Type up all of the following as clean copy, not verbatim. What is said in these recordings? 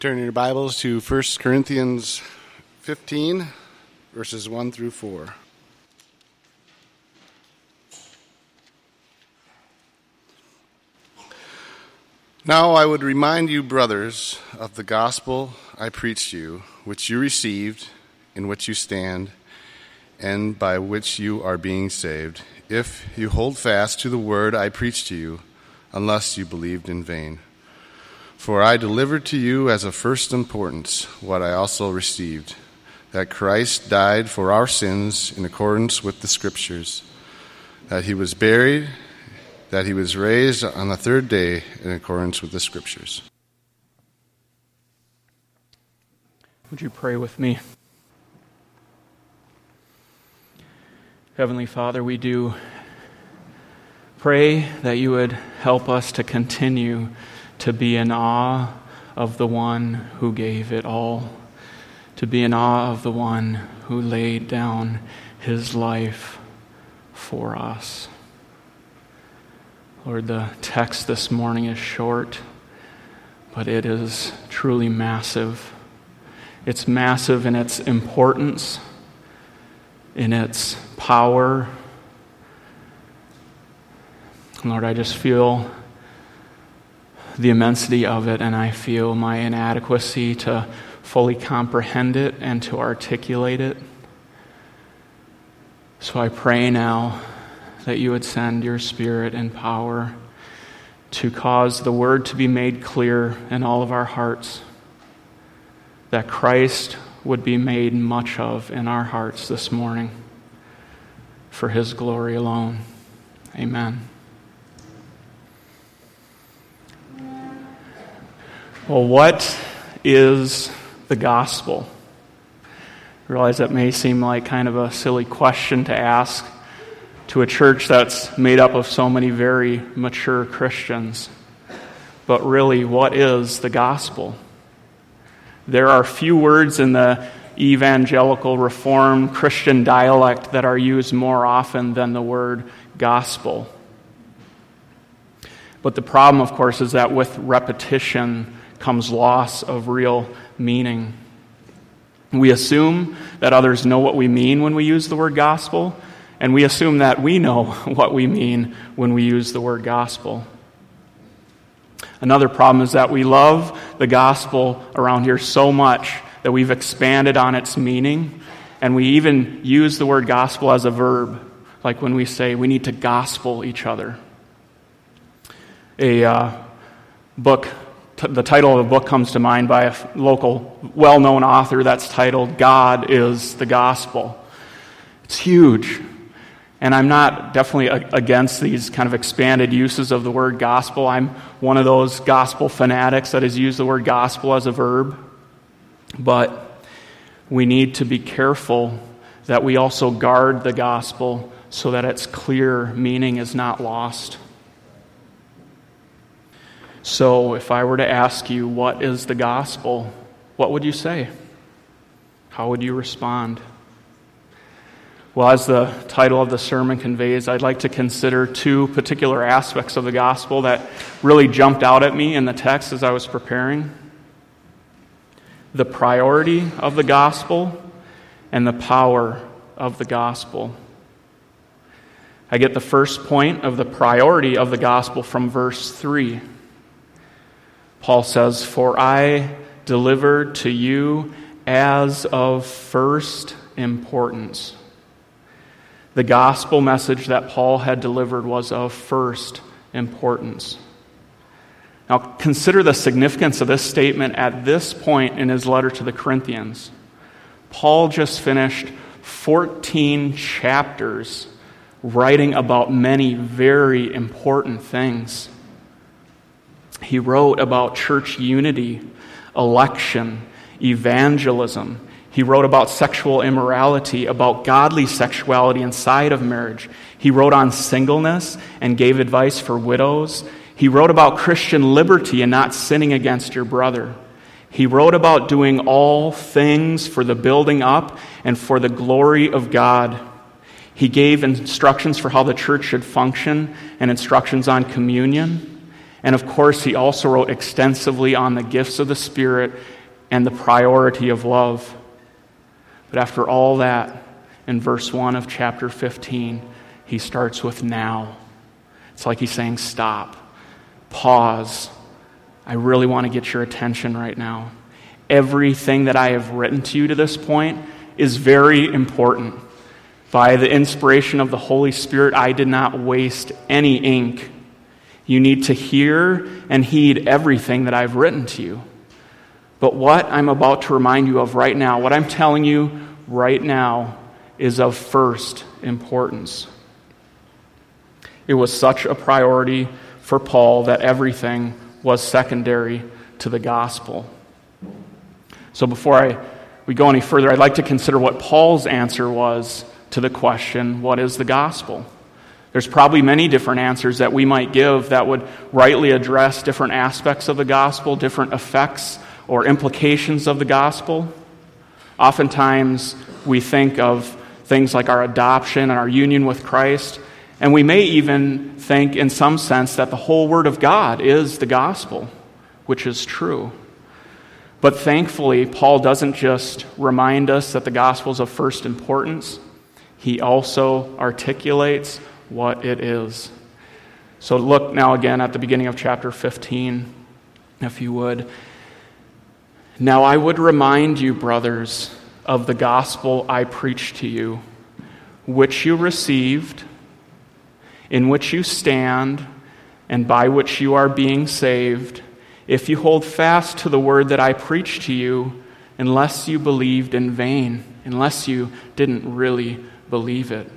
Turn your Bibles to 1 Corinthians 15, verses 1 through 4. Now I would remind you, brothers, of the gospel I preached you, which you received, in which you stand, and by which you are being saved, if you hold fast to the word I preached to you, unless you believed in vain. For I delivered to you as of first importance what I also received, that Christ died for our sins in accordance with the Scriptures, that he was buried, that he was raised on the third day in accordance with the Scriptures. Would you pray with me? Heavenly Father, we do pray that you would help us to continue to be in awe of the one who gave it all, to be in awe of the one who laid down his life for us. Lord, the text this morning is short, but it is truly massive. It's massive in its importance, in its power. Lord, I just feel the immensity of it, and I feel my inadequacy to fully comprehend it and to articulate it. So I pray now that you would send your Spirit and power to cause the word to be made clear in all of our hearts, that Christ would be made much of in our hearts this morning for his glory alone. Amen. Well, what is the gospel? I realize that may seem like kind of a silly question to ask to a church that's made up of so many very mature Christians. But really, what is the gospel? There are few words in the evangelical Reformed Christian dialect that are used more often than the word gospel. But the problem, of course, is that with repetition comes loss of real meaning. We assume that others know what we mean when we use the word gospel, and we assume that we know what we mean when we use the word gospel. Another problem is that we love the gospel around here so much that we've expanded on its meaning, and we even use the word gospel as a verb, like when we say we need to gospel each other. The title of a book comes to mind by a local, well-known author that's titled, God is the Gospel. It's huge. And I'm not definitely against these kind of expanded uses of the word gospel. I'm one of those gospel fanatics that has used the word gospel as a verb. But we need to be careful that we also guard the gospel so that its clear meaning is not lost. So if I were to ask you, what is the gospel? What would you say? How would you respond? Well, as the title of the sermon conveys, I'd like to consider two particular aspects of the gospel that really jumped out at me in the text as I was preparing. The priority of the gospel and the power of the gospel. I get the first point of the priority of the gospel from verse 3. Paul says, "For I delivered to you as of first importance." The gospel message that Paul had delivered was of first importance. Now, consider the significance of this statement at this point in his letter to the Corinthians. Paul just finished 14 chapters writing about many very important things. He wrote about church unity, election, evangelism. He wrote about sexual immorality, about godly sexuality inside of marriage. He wrote on singleness and gave advice for widows. He wrote about Christian liberty and not sinning against your brother. He wrote about doing all things for the building up and for the glory of God. He gave instructions for how the church should function and instructions on communion. And of course, he also wrote extensively on the gifts of the Spirit and the priority of love. But after all that, in verse 1 of chapter 15, he starts with now. It's like he's saying, stop, pause. I really want to get your attention right now. Everything that I have written to you to this point is very important. By the inspiration of the Holy Spirit, I did not waste any ink. You need to hear and heed everything that I've written to you. But what I'm about to remind you of right now, what I'm telling you right now, is of first importance. It was such a priority for Paul that everything was secondary to the gospel. So before we go any further, I'd like to consider what Paul's answer was to the question, what is the gospel? There's probably many different answers that we might give that would rightly address different aspects of the gospel, different effects or implications of the gospel. Oftentimes, we think of things like our adoption and our union with Christ, and we may even think in some sense that the whole Word of God is the gospel, which is true. But thankfully, Paul doesn't just remind us that the gospel is of first importance, he also articulates what it is. So look now again at the beginning of chapter 15, if you would. Now I would remind you, brothers, of the gospel I preached to you, which you received, in which you stand, and by which you are being saved, if you hold fast to the word that I preached to you, unless you believed in vain, unless you didn't really believe it.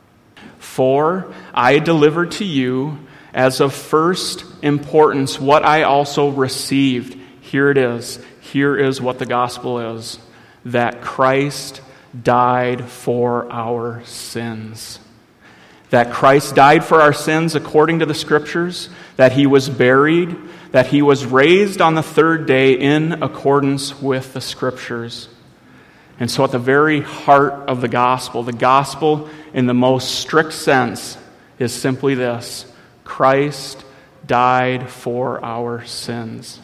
For I delivered to you as of first importance what I also received. Here it is. Here is what the gospel is. That Christ died for our sins. That Christ died for our sins according to the Scriptures. That he was buried. That he was raised on the third day in accordance with the Scriptures. And so at the very heart of the gospel in the most strict sense is simply this: Christ died for our sins.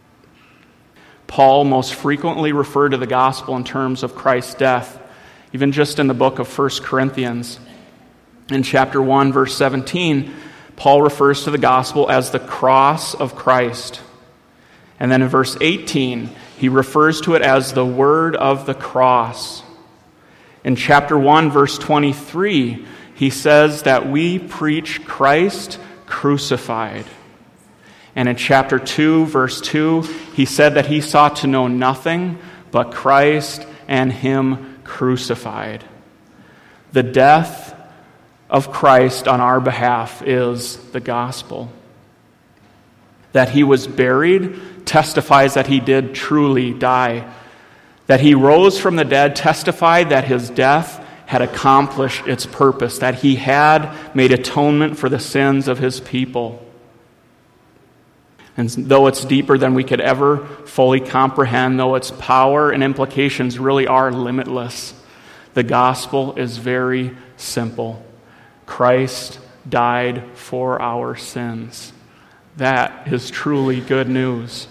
Paul most frequently referred to the gospel in terms of Christ's death, even just in the book of 1 Corinthians. In chapter 1, verse 17, Paul refers to the gospel as the cross of Christ. And then in verse 18, he refers to it as the word of the cross. In chapter 1, verse 23, he says that we preach Christ crucified. And in chapter 2, verse 2, he said that he sought to know nothing but Christ and him crucified. The death of Christ on our behalf is the gospel. That he was buried testifies that he did truly die. That he rose from the dead testified that his death had accomplished its purpose, that he had made atonement for the sins of his people. And though it's deeper than we could ever fully comprehend, though its power and implications really are limitless, the gospel is very simple. Christ died for our sins. That is truly good news.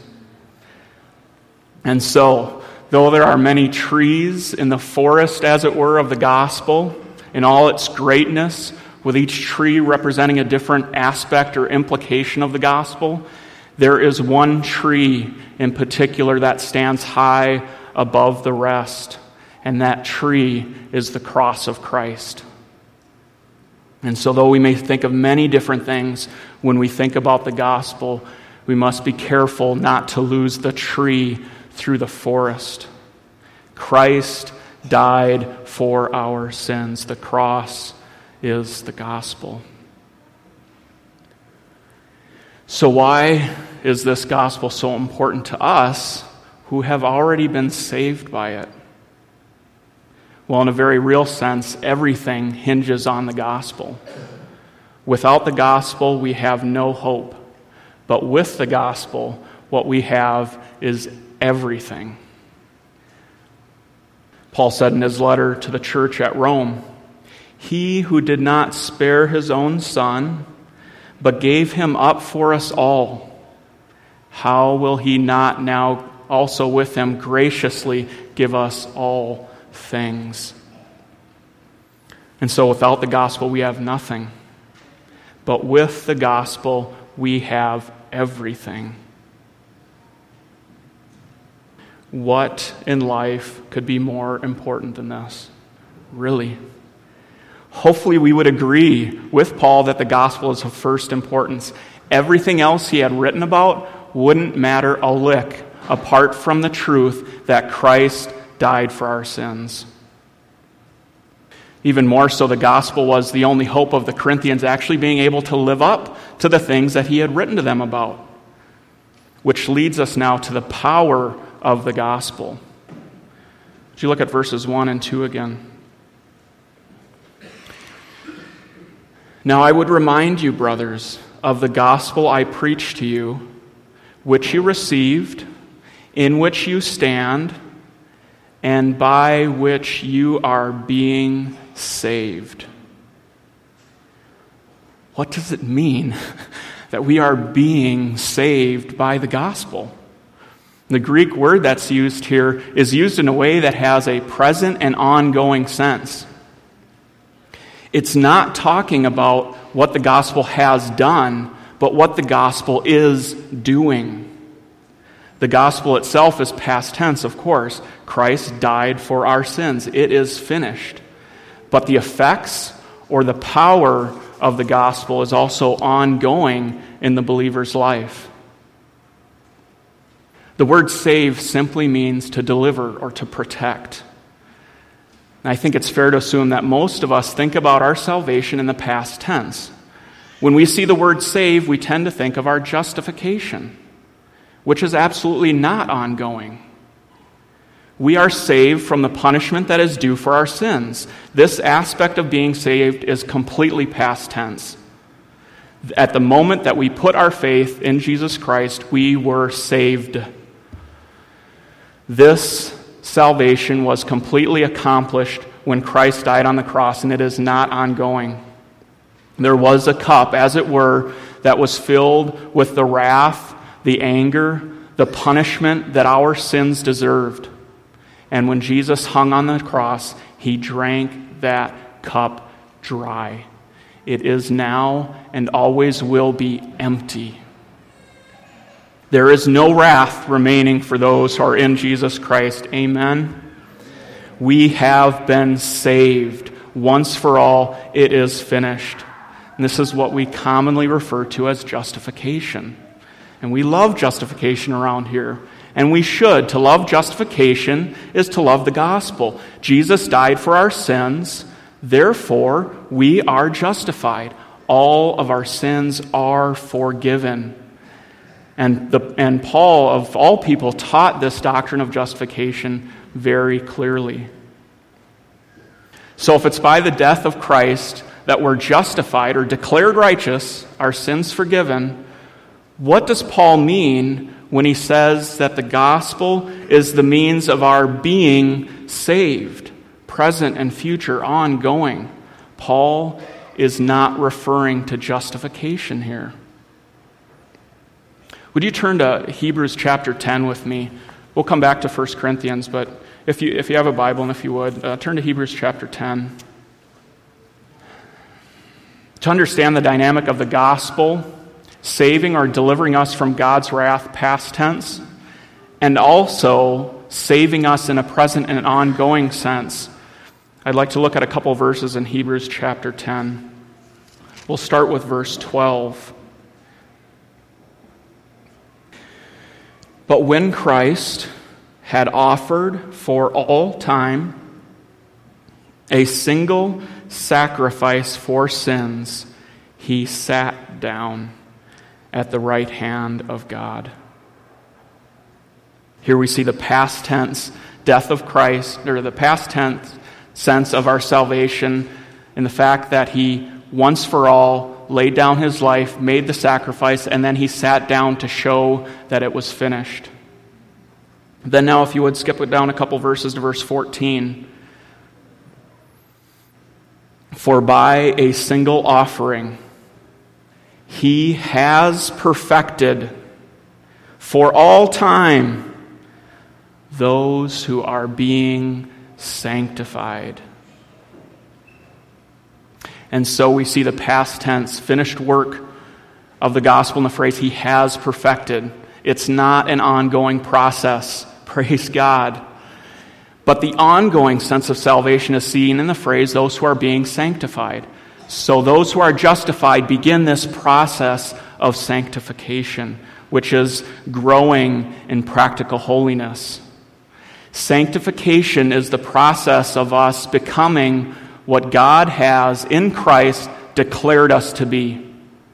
And so, though there are many trees in the forest, as it were, of the gospel, in all its greatness, with each tree representing a different aspect or implication of the gospel, there is one tree in particular that stands high above the rest, and that tree is the cross of Christ. And so though we may think of many different things when we think about the gospel, we must be careful not to lose the tree through the forest. Christ died for our sins. The cross is the gospel. So why is this gospel so important to us who have already been saved by it? Well, in a very real sense, everything hinges on the gospel. Without the gospel, we have no hope. But with the gospel, what we have is everything. Paul said in his letter to the church at Rome, "He who did not spare his own son, but gave him up for us all, how will he not now also with him graciously give us all things? And so without the gospel, we have nothing. But with the gospel, we have everything. What in life could be more important than this? Really? Hopefully we would agree with Paul that the gospel is of first importance. Everything else he had written about wouldn't matter a lick apart from the truth that Christ died for our sins. Even more so, the gospel was the only hope of the Corinthians actually being able to live up to the things that he had written to them about. Which leads us now to the power of the gospel. Would you look at verses 1 and 2 again? Now I would remind you, brothers, of the gospel I preached to you, which you received, in which you stand, and by which you are being saved. What does it mean that we are being saved by the gospel? The Greek word that's used here is used in a way that has a present and ongoing sense. It's not talking about what the gospel has done, but what the gospel is doing. The gospel itself is past tense, of course. Christ died for our sins. It is finished. But the effects or the power of the gospel is also ongoing in the believer's life. The word save simply means to deliver or to protect. And I think it's fair to assume that most of us think about our salvation in the past tense. When we see the word save, we tend to think of our justification, which is absolutely not ongoing. We are saved from the punishment that is due for our sins. This aspect of being saved is completely past tense. At the moment that we put our faith in Jesus Christ, we were saved. This salvation was completely accomplished when Christ died on the cross, and it is not ongoing. There was a cup, as it were, that was filled with the wrath, the anger, the punishment that our sins deserved. And when Jesus hung on the cross, he drank that cup dry. It is now and always will be empty. There is no wrath remaining for those who are in Jesus Christ. Amen. We have been saved. Once for all, it is finished. And this is what we commonly refer to as justification. And we love justification around here. And we should. To love justification is to love the gospel. Jesus died for our sins. Therefore, we are justified. All of our sins are forgiven. And Paul, of all people, taught this doctrine of justification very clearly. So if it's by the death of Christ that we're justified or declared righteous, our sins forgiven, what does Paul mean when he says that the gospel is the means of our being saved, present and future, ongoing? Paul is not referring to justification here. Would you turn to Hebrews chapter 10 with me? We'll come back to 1 Corinthians, but if you have a Bible, and if you would, turn to Hebrews chapter 10. To understand the dynamic of the gospel, saving or delivering us from God's wrath, past tense, and also saving us in a present and an ongoing sense, I'd like to look at a couple verses in Hebrews chapter 10. We'll start with verse 12. But when Christ had offered for all time a single sacrifice for sins, he sat down at the right hand of God. Here we see the past tense death of Christ, or the past tense sense of our salvation, in the fact that he once for all laid down his life, made the sacrifice, and then he sat down to show that it was finished. Then now, if you would skip it down a couple verses to verse 14. For by a single offering He has perfected for all time those who are being sanctified. And so we see the past tense, finished work of the gospel in the phrase, He has perfected. It's not an ongoing process. Praise God. But the ongoing sense of salvation is seen in the phrase, those who are being sanctified. So those who are justified begin this process of sanctification, which is growing in practical holiness. Sanctification is the process of us becoming what God has in Christ declared us to be.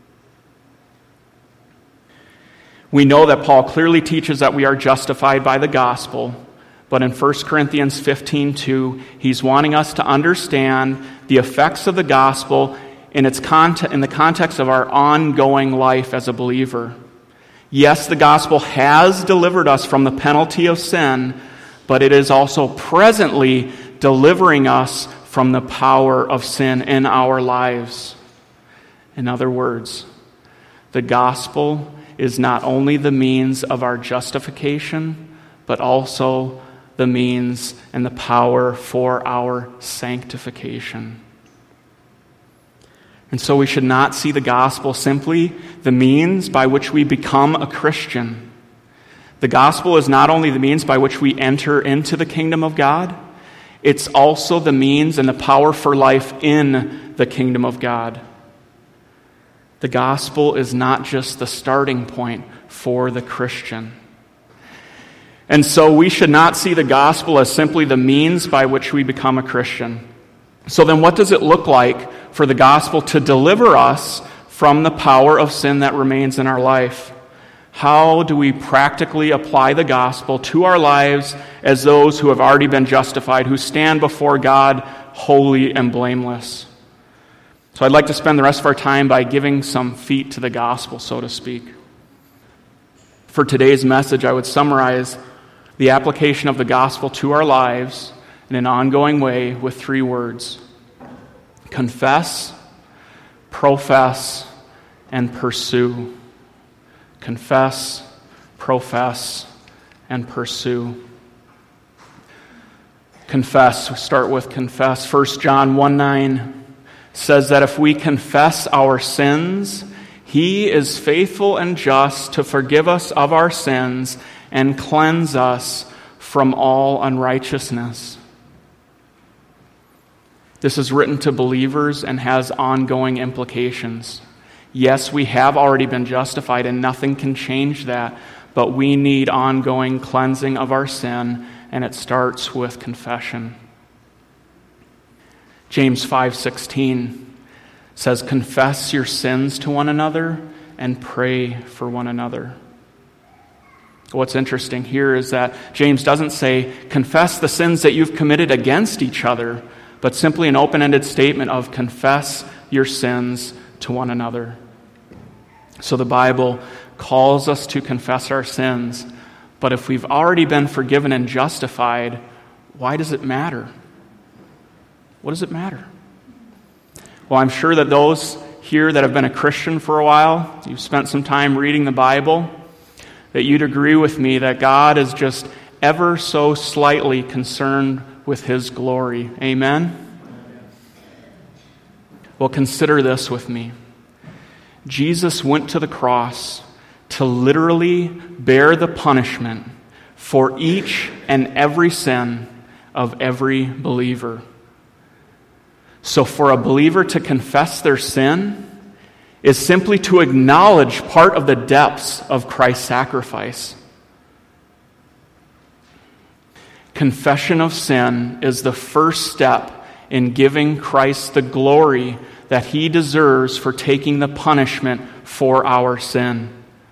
We know that Paul clearly teaches that we are justified by the gospel, but in 1 Corinthians 15:2, he's wanting us to understand the effects of the gospel in the context of our ongoing life as a believer. Yes, the gospel has delivered us from the penalty of sin, but it is also presently delivering us from the power of sin in our lives. In other words, the gospel is not only the means of our justification, but also the means and the power for our sanctification. And so we should not see the gospel simply the means by which we become a Christian. The gospel is not only the means by which we enter into the kingdom of God, it's also the means and the power for life in the kingdom of God. The gospel is not just the starting point for the Christian. And so we should not see the gospel as simply the means by which we become a Christian. So then what does it look like for the gospel to deliver us from the power of sin that remains in our life? How do we practically apply the gospel to our lives as those who have already been justified, who stand before God holy and blameless? So I'd like to spend the rest of our time by giving some feet to the gospel, so to speak. For today's message, I would summarize the application of the gospel to our lives in an ongoing way with 3 words: confess, profess, and pursue. Confess, profess, and pursue. Confess. We start with confess. 1 John 1:9 says that if we confess our sins, He is faithful and just to forgive us of our sins and cleanse us from all unrighteousness. This is written to believers and has ongoing implications. Yes, we have already been justified and nothing can change that, but we need ongoing cleansing of our sin, and it starts with confession. James 5:16 says, confess your sins to one another and pray for one another. What's interesting here is that James doesn't say, confess the sins that you've committed against each other, but simply an open-ended statement of confess your sins to one another. So the Bible calls us to confess our sins, but if we've already been forgiven and justified, why does it matter? What does it matter? Well, I'm sure that those here that have been a Christian for a while, you've spent some time reading the Bible, that you'd agree with me that God is just ever so slightly concerned with His glory. Amen? Well, consider this with me. Jesus went to the cross to literally bear the punishment for each and every sin of every believer. So for a believer to confess their sin is simply to acknowledge part of the depths of Christ's sacrifice. Confession of sin is the first step in giving Christ the glory that He deserves for taking the punishment for our sin.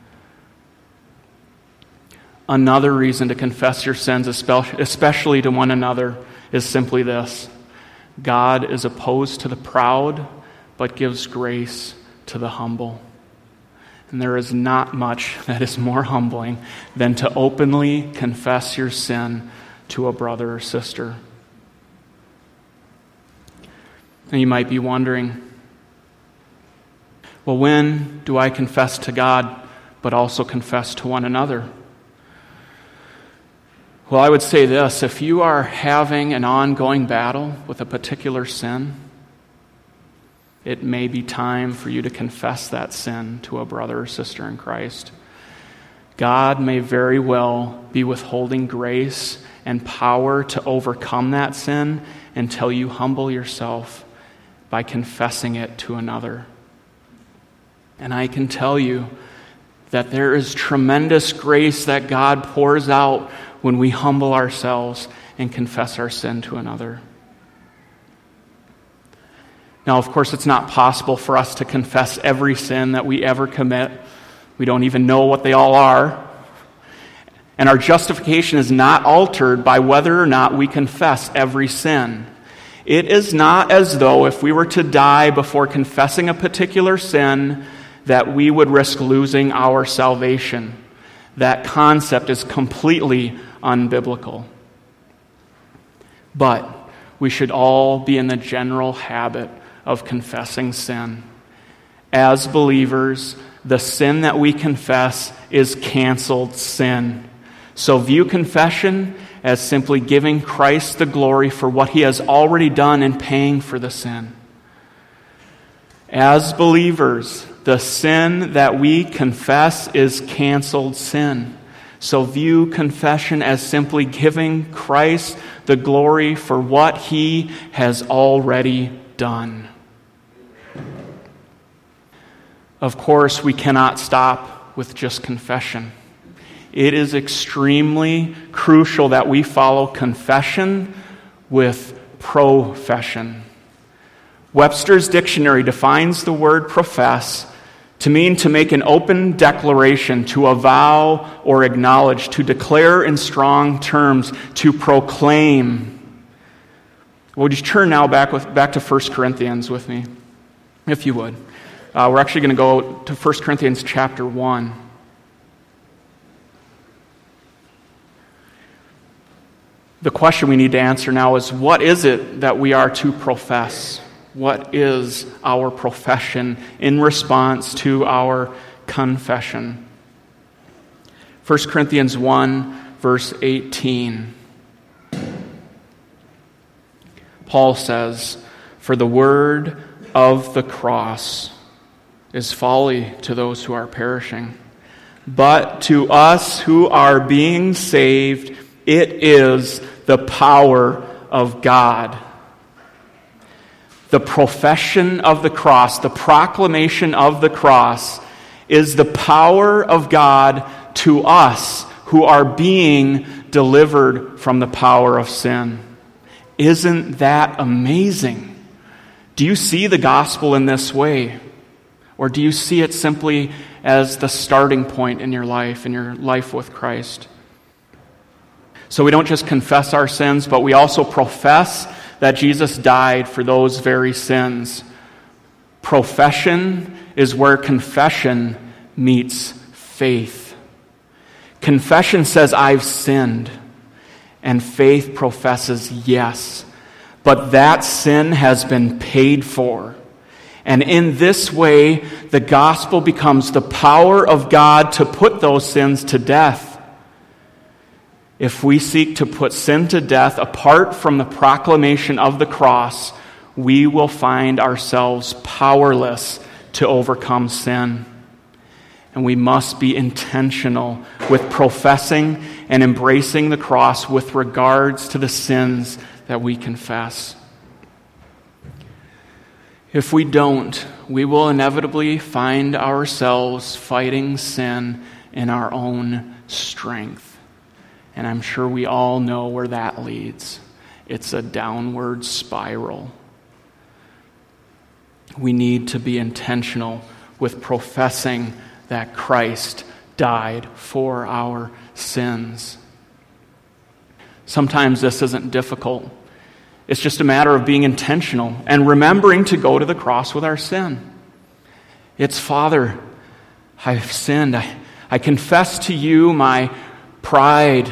Another reason to confess your sins, especially to one another, is simply this: God is opposed to the proud, but gives grace to the humble. And there is not much that is more humbling than to openly confess your sin to a brother or sister. And you might be wondering, Well, when do I confess to God, but also confess to one another? Well, I would say this: if you are having an ongoing battle with a particular sin, it may be time for you to confess that sin to a brother or sister in Christ. God may very well be withholding grace and power to overcome that sin until you humble yourself by confessing it to another. And I can tell you that there is tremendous grace that God pours out when we humble ourselves and confess our sin to another. Now, of course, it's not possible for us to confess every sin that we ever commit. We don't even know what they all are. And our justification is not altered by whether or not we confess every sin. It is not as though if we were to die before confessing a particular sin that we would risk losing our salvation. That concept is completely unbiblical. But we should all be in the general habit of confessing sin. As believers, the sin that we confess is canceled sin. So view confession as simply giving Christ the glory for what he has already done in paying for the sin. As believers, the sin that we confess is canceled sin. So view confession as simply giving Christ the glory for what he has already done. Of course, we cannot stop with just confession. It is extremely crucial that we follow confession with profession. Webster's dictionary defines the word profess to mean to make an open declaration, to avow or acknowledge, to declare in strong terms, to proclaim. Would you turn now back to 1 Corinthians with me, if you would? We're actually going to go to 1 Corinthians chapter 1. The question we need to answer now is, what is it that we are to profess? What is our profession in response to our confession? 1 Corinthians 1, verse 18. Paul says, "For the word of the cross is folly to those who are perishing, but to us who are being saved, it is the power of God." The profession of the cross, the proclamation of the cross, is the power of God to us who are being delivered from the power of sin. Isn't that amazing? Do you see the gospel in this way? Or do you see it simply as the starting point in your life with Christ? So we don't just confess our sins, but we also profess that Jesus died for those very sins. Profession is where confession meets faith. Confession says, "I've sinned," and faith professes, "Yes, but that sin has been paid for." And in this way, the gospel becomes the power of God to put those sins to death. If we seek to put sin to death apart from the proclamation of the cross, we will find ourselves powerless to overcome sin. And we must be intentional with professing and embracing the cross with regards to the sins that we confess. If we don't, we will inevitably find ourselves fighting sin in our own strength. And I'm sure we all know where that leads. It's a downward spiral. We need to be intentional with professing that Christ died for our sins. Sometimes this isn't difficult. It's just a matter of being intentional and remembering to go to the cross with our sin. It's, "Father, I've sinned. I confess to you my pride.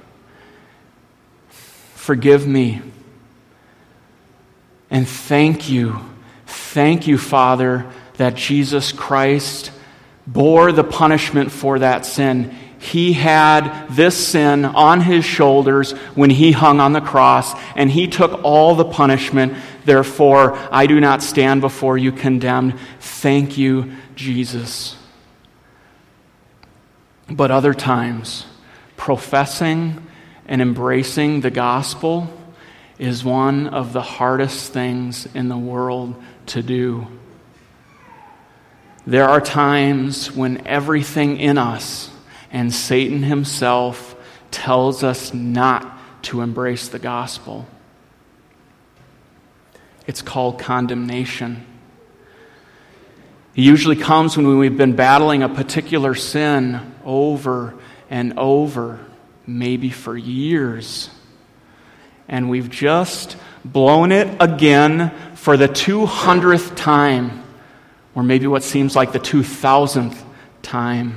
Forgive me. And thank you, Father, that Jesus Christ bore the punishment for that sin. He had this sin on his shoulders when he hung on the cross, and he took all the punishment. Therefore, I do not stand before you condemned. Thank you, Jesus. But other times, professing and embracing the gospel is one of the hardest things in the world to do. There are times when everything in us and Satan himself tells us not to embrace the gospel. It's called condemnation. It usually comes when we've been battling a particular sin over and over, maybe for years, and we've just blown it again for the 200th time, or maybe what seems like the 2,000th time.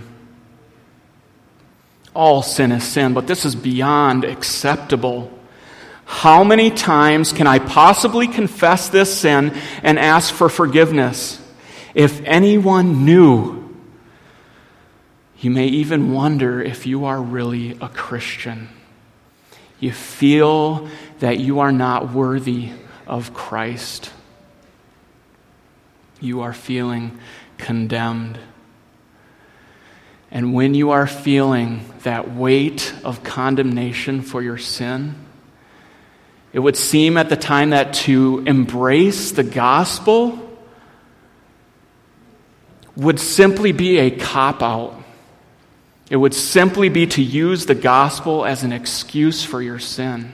All sin is sin, but this is beyond acceptable. How many times can I possibly confess this sin and ask for forgiveness? If anyone knew, you may even wonder if you are really a Christian. You feel that you are not worthy of Christ. You are feeling condemned. And when you are feeling that weight of condemnation for your sin, it would seem at the time that to embrace the gospel would simply be a cop-out. It would simply be to use the gospel as an excuse for your sin.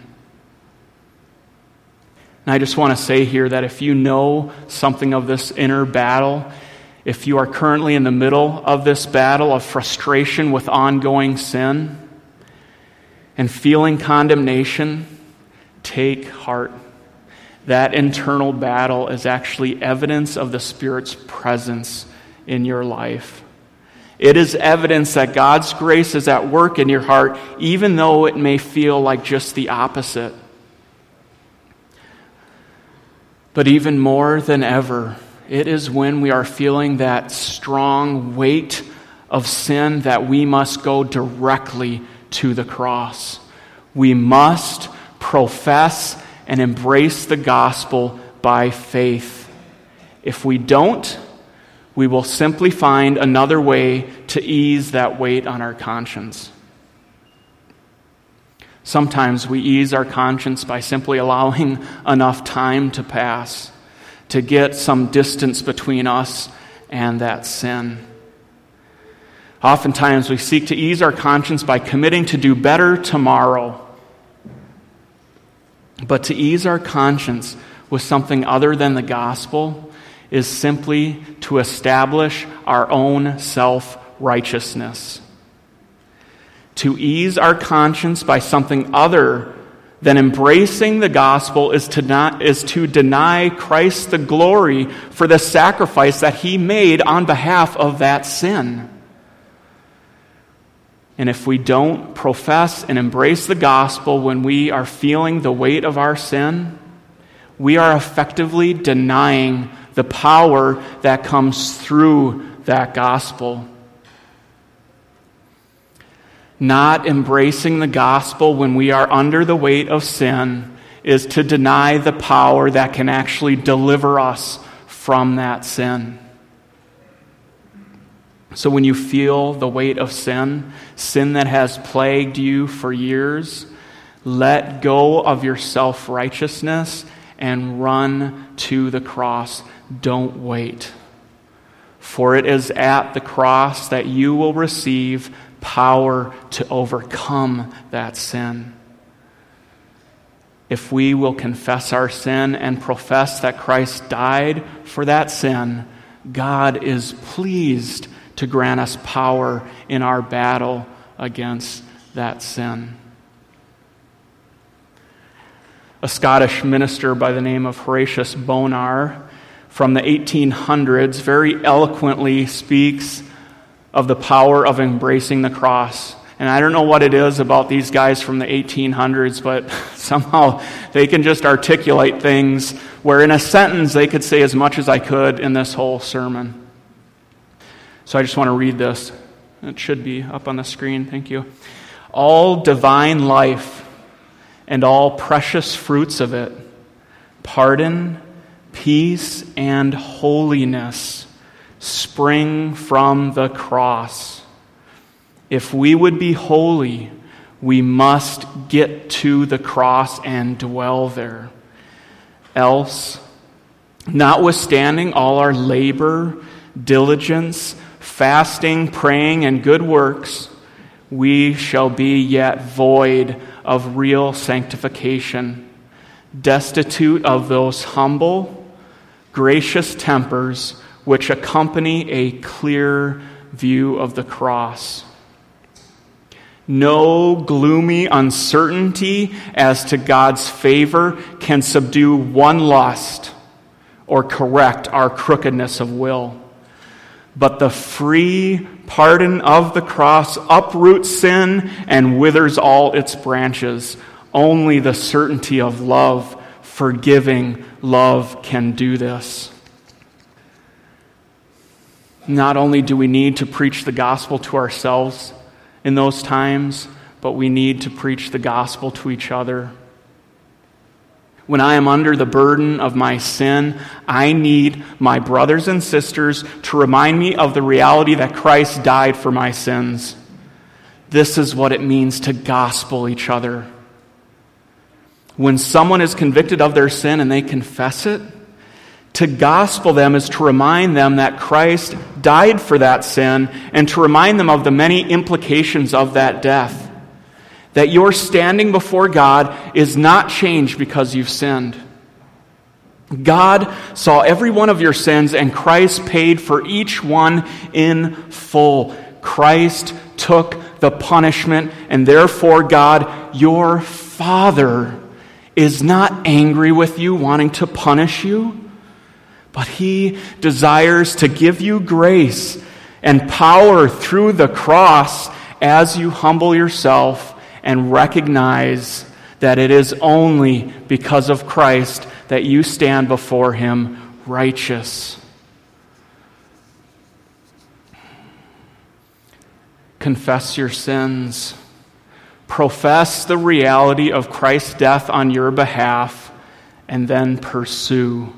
And I just want to say here that if you know something of this inner battle, if you are currently in the middle of this battle of frustration with ongoing sin and feeling condemnation, take heart. That internal battle is actually evidence of the Spirit's presence in your life. It is evidence that God's grace is at work in your heart, even though it may feel like just the opposite. But even more than ever, it is when we are feeling that strong weight of sin that we must go directly to the cross. We must profess and embrace the gospel by faith. If we don't, we will simply find another way to ease that weight on our conscience. Sometimes we ease our conscience by simply allowing enough time to pass, to get some distance between us and that sin. Oftentimes we seek to ease our conscience by committing to do better tomorrow. But to ease our conscience with something other than the gospel is simply to establish our own self-righteousness. To ease our conscience by something other than embracing the gospel is to deny Christ the glory for the sacrifice that he made on behalf of that sin. And if we don't profess and embrace the gospel when we are feeling the weight of our sin, we are effectively denying the power that comes through that gospel. Not embracing the gospel when we are under the weight of sin is to deny the power that can actually deliver us from that sin. So when you feel the weight of sin that has plagued you for years, let go of your self-righteousness and run to the cross. Don't wait. For it is at the cross that you will receive power to overcome that sin. If we will confess our sin and profess that Christ died for that sin, God is pleased to grant us power in our battle against that sin. A Scottish minister by the name of Horatius Bonar from the 1800s very eloquently speaks of the power of embracing the cross. And I don't know what it is about these guys from the 1800s, but somehow they can just articulate things where in a sentence they could say as much as I could in this whole sermon. So I just want to read this. It should be up on the screen. Thank you. All divine life and all precious fruits of it, pardon, peace, and holiness, spring from the cross. If we would be holy, we must get to the cross and dwell there. Else, notwithstanding all our labor, diligence, fasting, praying, and good works, we shall be yet void of real sanctification, destitute of those humble, gracious tempers which accompany a clear view of the cross. No gloomy uncertainty as to God's favor can subdue one lust or correct our crookedness of will. But the free pardon of the cross uproots sin and withers all its branches. Only the certainty of love, forgiving love, can do this. Not only do we need to preach the gospel to ourselves in those times, but we need to preach the gospel to each other. When I am under the burden of my sin, I need my brothers and sisters to remind me of the reality that Christ died for my sins. This is what it means to gospel each other. When someone is convicted of their sin and they confess it, to gospel them is to remind them that Christ died for that sin and to remind them of the many implications of that death. That your standing before God is not changed because you've sinned. God saw every one of your sins and Christ paid for each one in full. Christ took the punishment, and therefore God, your Father, is not angry with you, wanting to punish you. But He desires to give you grace and power through the cross as you humble yourself and recognize that it is only because of Christ that you stand before Him righteous. Confess your sins. Profess the reality of Christ's death on your behalf, and then pursue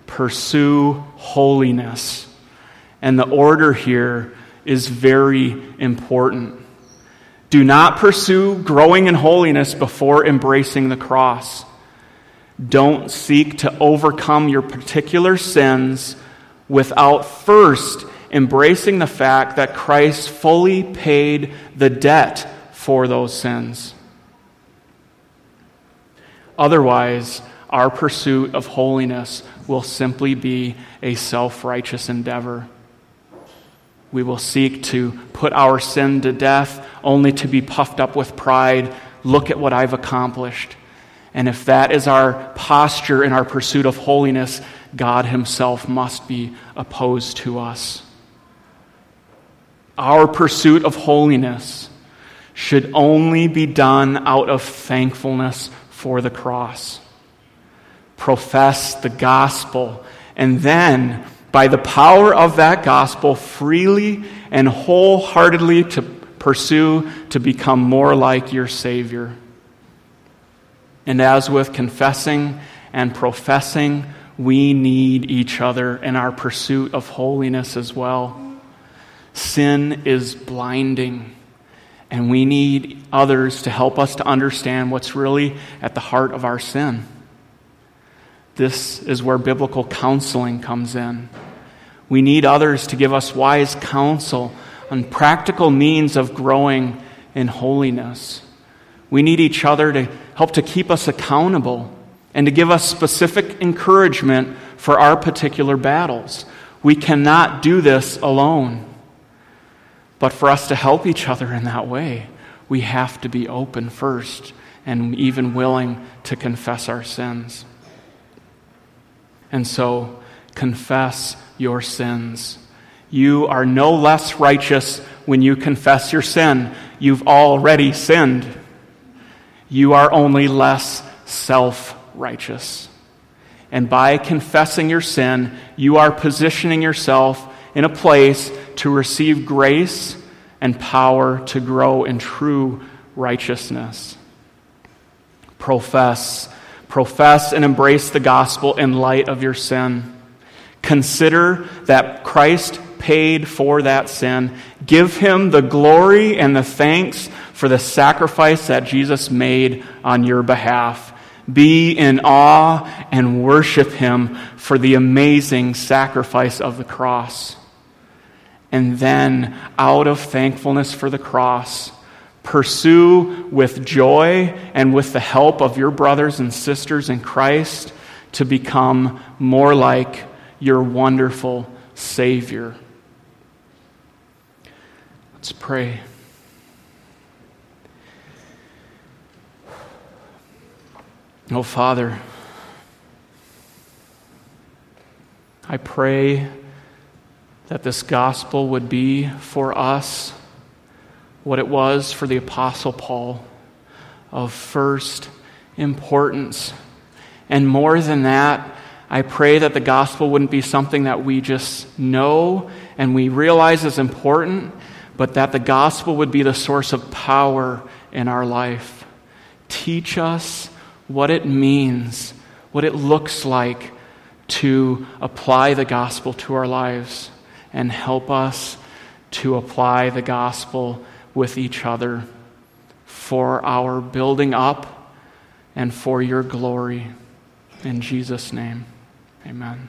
holiness. And the order here is very important. Do not pursue growing in holiness before embracing the cross. Don't seek to overcome your particular sins without first embracing the fact that Christ fully paid the debt for those sins. Otherwise, our pursuit of holiness will simply be a self-righteous endeavor. We will seek to put our sin to death only to be puffed up with pride. Look at what I've accomplished. And if that is our posture in our pursuit of holiness, God Himself must be opposed to us. Our pursuit of holiness should only be done out of thankfulness for the cross. Profess the gospel, and then, by the power of that gospel, freely and wholeheartedly to pursue to become more like your Savior. And as with confessing and professing, we need each other in our pursuit of holiness as well. Sin is blinding, and we need others to help us to understand what's really at the heart of our sin. This is where biblical counseling comes in. We need others to give us wise counsel on practical means of growing in holiness. We need each other to help to keep us accountable and to give us specific encouragement for our particular battles. We cannot do this alone. But for us to help each other in that way, we have to be open first and even willing to confess our sins. And so, confess your sins. You are no less righteous when you confess your sin. you've already sinned. You are only less self-righteous. And by confessing your sin, you are positioning yourself in a place to receive grace and power to grow in true righteousness. Profess and embrace the gospel in light of your sin. Consider that Christ paid for that sin. Give him the glory and the thanks for the sacrifice that Jesus made on your behalf. Be in awe and worship him for the amazing sacrifice of the cross. And then, out of thankfulness for the cross, pursue with joy and with the help of your brothers and sisters in Christ to become more like your wonderful Savior. Let's pray. Oh, Father, I pray that this gospel would be for us what it was for the Apostle Paul, of first importance. And more than that, I pray that the gospel wouldn't be something that we just know and we realize is important, but that the gospel would be the source of power in our life. Teach us what it means, what it looks like to apply the gospel to our lives, and help us to apply the gospel with each other for our building up and for your glory. In Jesus' name, amen.